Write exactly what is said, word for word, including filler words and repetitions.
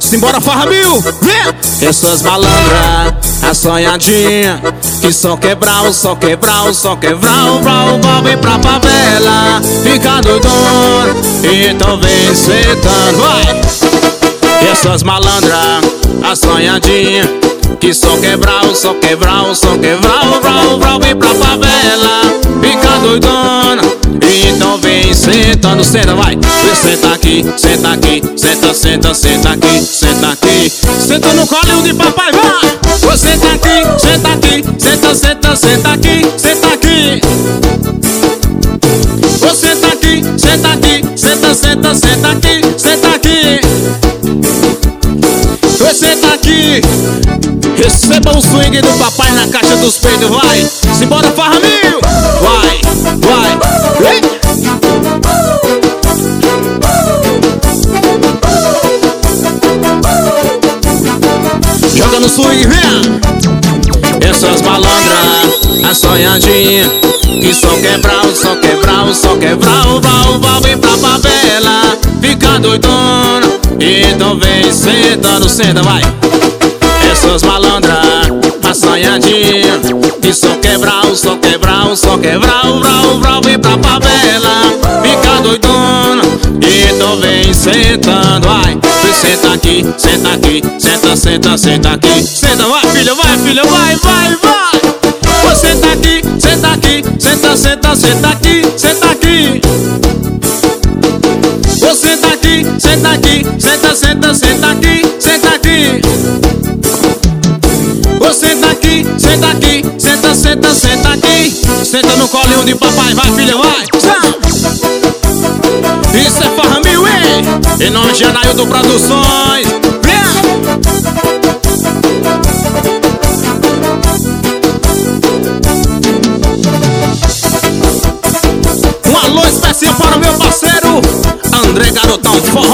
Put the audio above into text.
Simbora, farra mil, vem! Essas malandras, a sonhadinha, que só quebrar, o só quebrar, o só quebrar, o brau, brau, vem pra favela, fica doidona, então vem sentando, vai! Essas malandras, a sonhadinha, que só quebrar, o só quebrar, o só quebrar, o brau, brau, vem pra favela, fica doidona, então vem sentando, senta, vai! Senta aqui, senta aqui, senta, senta, senta aqui, senta aqui, senta no colinho de papai, vai! Senta aqui, senta aqui, senta, senta, senta aqui, senta aqui. Senta aqui, senta aqui, senta, senta, senta aqui, senta aqui. Senta aqui, receba o swing do papai na caixa dos peitos, vai! Simbora, farra mil! Vai, vai, ei! Joga no swing, vem! Essas malandras, a sonhadinha, que só quebrar, o só quebrar, o só quebrar, o brau, brau, vem pra favela, fica doidona, então vem sentando, senta, vai! Essas malandras, a sonhadinha, que só quebrar, o só quebrar, o só quebrar, o brau, brau, vem pra favela, fica doidona, então vem sentando, vai! Senta aqui, senta aqui, senta, senta, senta aqui, senta, vai filha, vai filha, vai, vai, vai! Senta aqui, senta aqui, senta, senta, senta aqui, senta aqui. Senta aqui, senta aqui, senta, senta, senta aqui, senta aqui. Senta aqui, senta aqui, senta, senta, senta aqui, senta no colinho de papai, vai filha, vai! Isso é farra mil, hein? Em nome de Anaildo Produções, um alô especial para o meu parceiro André Garotão Forte.